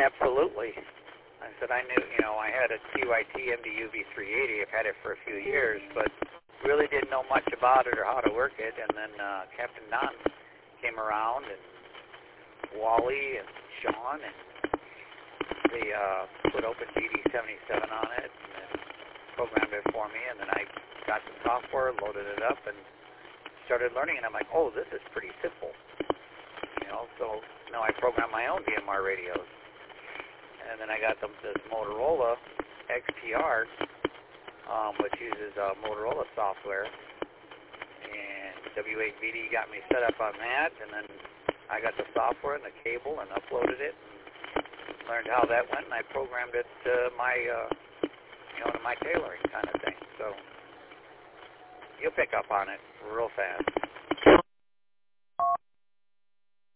Absolutely. I said I knew, I had a QIT MDU V380. I've had it for a few years, but really didn't know much about it or how to work it. And then Captain Don came around, and Wally and Sean, and they put OpenGD77 on it and programmed it for me. And then I got some software, loaded it up, and started learning. And I'm like, oh, this is pretty simple. So now I program my own DMR radios. And then I got this Motorola XPR, which uses Motorola software. And W8VD got me set up on that. And then I got the software and the cable and uploaded it. And learned how that went. And I programmed it to my, to my tailoring kind of thing. So you'll pick up on it real fast.